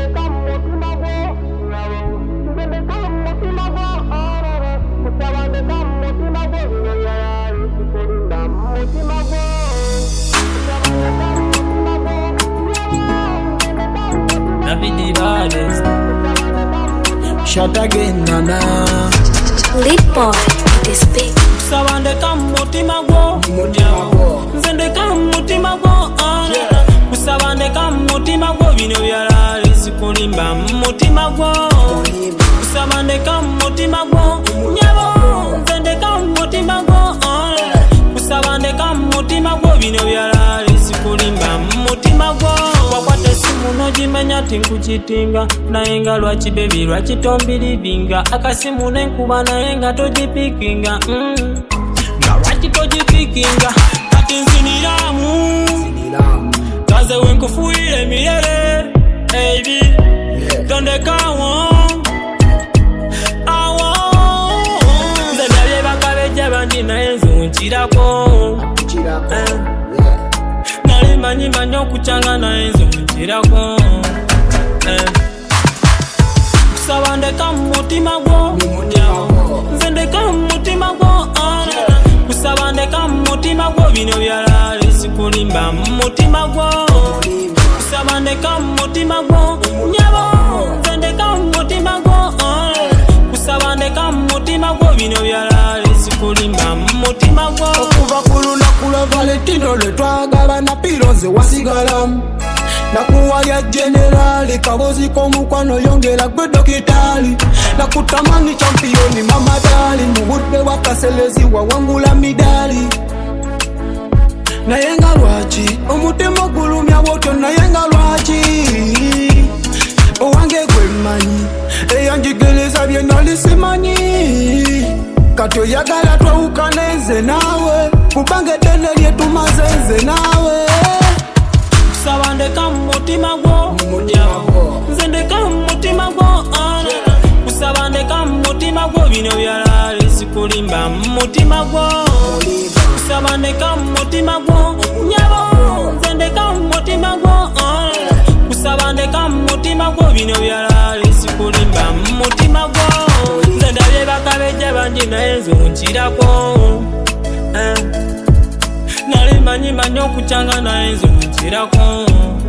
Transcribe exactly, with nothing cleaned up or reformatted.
Shot again, nana. Lead boy, this big. Sabande kam mutima go, nzende kam mutima go. Sabande kam mutima go, vino vyara risikulimba mutima go. Sabande kam mutima go, nyabo nzende kam mutima go. Sabande kam mutima go, vino vyara risikulimba mutima go. Wakwate simu nojimenya tinkuchitinga nayenga lwachi baby lwachi tombilibinga akasimu nenkuba nayenga tojipikinga mm. Nga lwachi tojipikinga kati nziniramu kaze wenkufuire milele baby yeah. Tondekawo awo nze ndabye bakabeja bandi naye nzunchirako eh. Nali manyi manyi okuchanga naye nzunchirako eh. Kusaba ndeka mutima gwo nze ndeka mutima gwo kusaba ndeka mutima gwo bino byala lisikulimba mutima gwo kusaba ndeka mutima gwo nyabo nze ndeka mutima gwo kusaba ndeka mutima gwo bino byala lisikulimba mutima gwo okuva ku lunaku lwa Valentino lwe twagabana pironze wasigalamu nakuwalya generali kabozi k'omukwano yongera gwe dokitali nakutamani champiyoni mamadali mu budde bwa kaselezi wawangula midali naye nga lwaki omutima gulumya bwotyo naye nga lwaki owange gwe mmanyi eyanjigereza bye nali simanyi kati oyagala twawukane nze naawe kubanga eddene lyetumaze nze naawe kusaba ndeka mutima gwo nze ndeka mutima gwo kusaba ndeka mutima gwo bino byala lisikulimba mutima gwo kusaba ndeka mutima gwo nyabo nze ndeka mutima gwo kusaba ndeka mutima gwo bino byala lisikulimba mutima gwo nze ndabye bakabeja bangi naye nzunchirako eh. Nali manyi manyi okuchanga naye nzunchirako